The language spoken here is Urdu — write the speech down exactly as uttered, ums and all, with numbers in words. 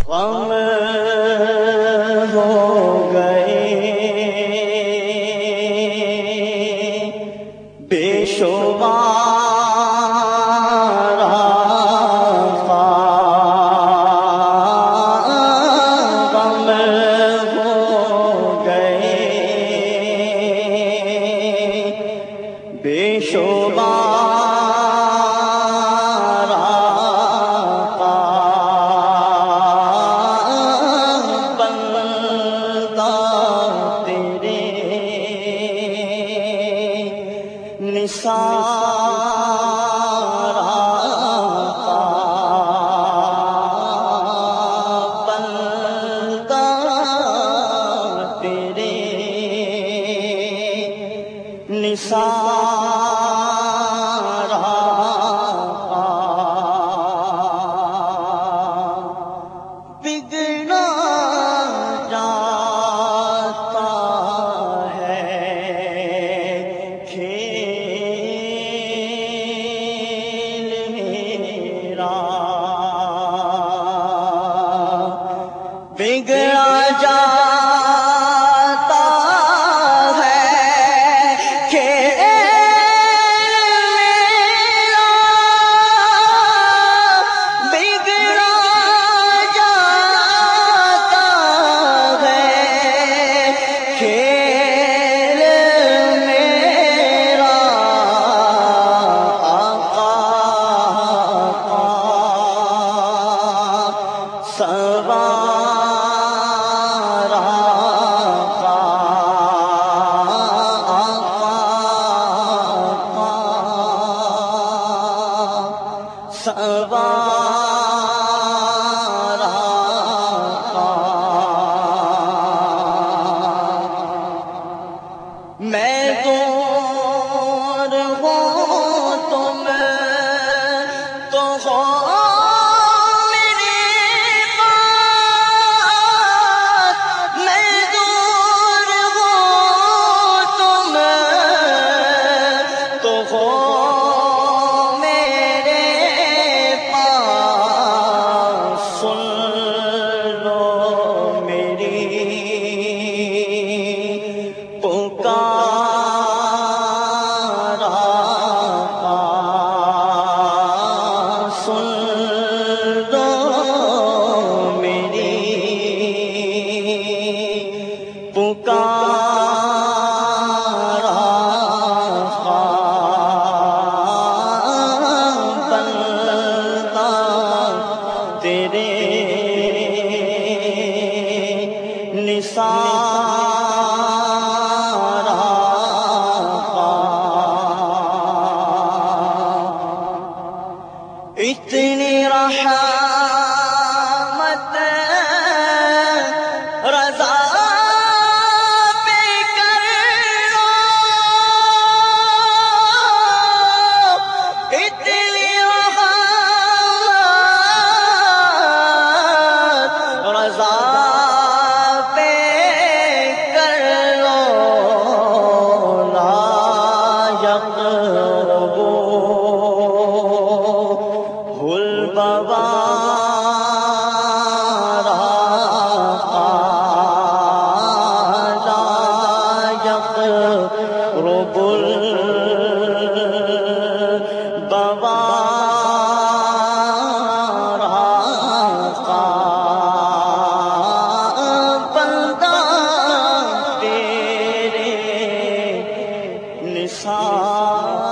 غم ہو گئے بے شمار آقا، غم ہو گئے بے شمار آقا، بندہ تیرے نثار آقا، بندہ تیرے نثار آقا، بگڑا جاتا ہے کھیل میرا، بگڑا جاتا ہے کھیل میرا، بگڑا جاتا ہے کھیل میرا، آقا آقا سوار آقا، آقا آقا سوار آقا، میں دور ہوں تم تو ہو میری بات، میں دور ہوں تم تو ہو میرے پاس، سن لو میری پکار آقا، سن لو میری پکار آقا، بندہ تیرے نثار آقا، اتنی رحمت رضا پہ کر لو، اتنی رحمت رضا پہ کر لو، لا یقربو البوار آقا، لا یقرب البوار آقا، بندہ تیرے نثار